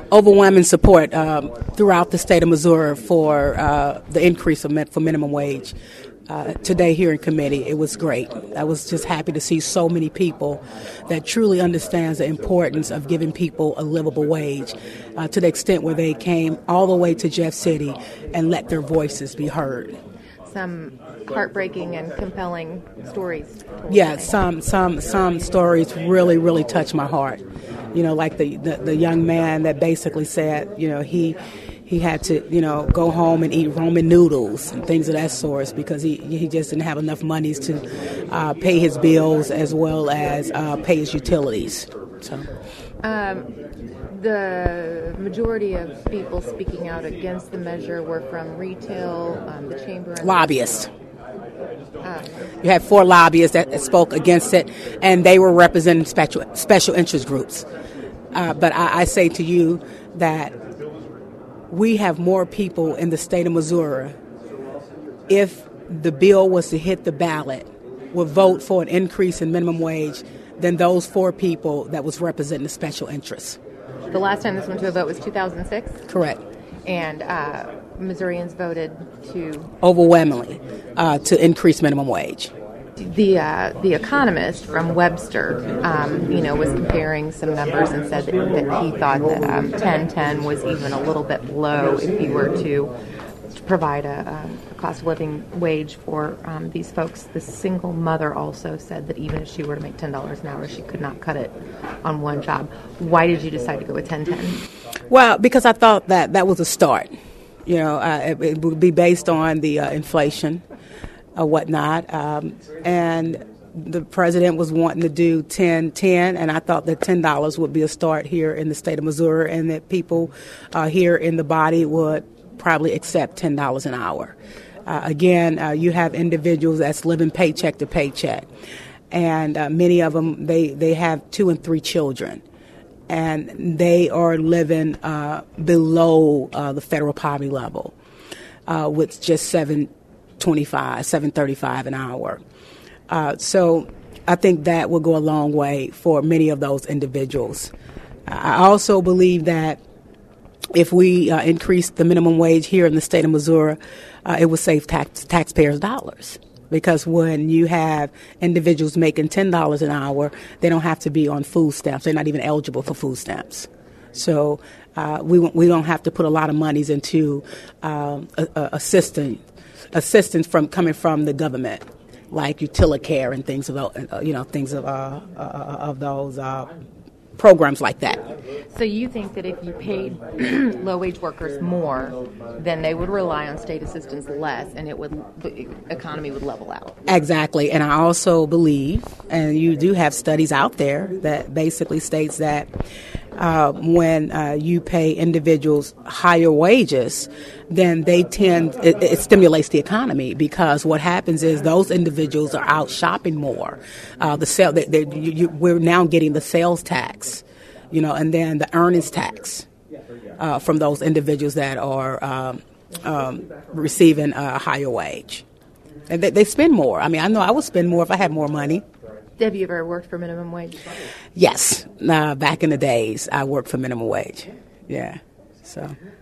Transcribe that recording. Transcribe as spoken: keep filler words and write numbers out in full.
overwhelming support um, throughout the state of Missouri for uh, the increase of min- for minimum wage. Uh, today here in committee, it was great. I was just happy to see so many people that truly understands the importance of giving people a livable wage, uh, to the extent where they came all the way to Jeff City and let their voices be heard. Some heartbreaking and compelling stories. Yeah, some some some stories really, really touch my heart. You know, like the, the, the young man that basically said, you know, he he had to, you know, go home and eat ramen noodles and things of that sort because he he just didn't have enough monies to uh, pay his bills as well as uh, pay his utilities. So. Um, The majority of people speaking out against the measure were from retail, um, the chamber, and lobbyists. Uh, you had four lobbyists that spoke against it, and they were representing special special interest groups. Uh, but I, I say to you that we have more people in the state of Missouri, if the bill was to hit the ballot, would vote for an increase in minimum wage than those four people that was representing the special interests. The last time this went to a vote was two thousand six? Correct. And uh, Missourians voted to... Overwhelmingly, uh, to increase minimum wage. The uh, the Economist from Webster, um, you know, was comparing some numbers and said that, that he thought that um, ten ten was even a little bit low if you were to, to provide a, a cost of living wage for um, these folks. The single mother also said that even if she were to make ten dollars an hour, she could not cut it on one job. Why did you decide to go with ten ten? Well, because I thought that that was a start. You know, uh, it, it would be based on the uh, inflation or whatnot. Um, and the president was wanting to do ten ten, and I thought that ten dollars would be a start here in the state of Missouri, and that people uh, here in the body would probably accept ten dollars an hour. Uh, again, uh, you have individuals that's living paycheck to paycheck, and uh, many of them, they, they have two and three children, and they are living uh, below uh, the federal poverty level uh, with just seven twenty-five, seven thirty-five an hour. Uh, so I think that will go a long way for many of those individuals. I also believe that if we uh, increase the minimum wage here in the state of Missouri, uh, it would save tax, taxpayers' dollars. Because when you have individuals making ten dollars an hour, they don't have to be on food stamps. They're not even eligible for food stamps. So uh, we we don't have to put a lot of monies into um, a, a assistance assistance from coming from the government, like Utilacare and things of uh, you know things of uh, uh, of those uh, programs like that. So you think that if you paid low-wage workers more, then they would rely on state assistance less, and it would the economy would level out. Exactly, and I also believe, and you do have studies out there that basically states that uh, when uh, you pay individuals higher wages, then they tend it, it stimulates the economy, because what happens is those individuals are out shopping more. Uh, the sale, they, they, you, you, we're now getting the sales tax, you know, and then the earnings tax uh, from those individuals that are um, um, receiving a higher wage, and they, they spend more. I mean, I know I would spend more if I had more money. Have you ever worked for minimum wage? Yes, uh, back in the days, I worked for minimum wage. Yeah, so.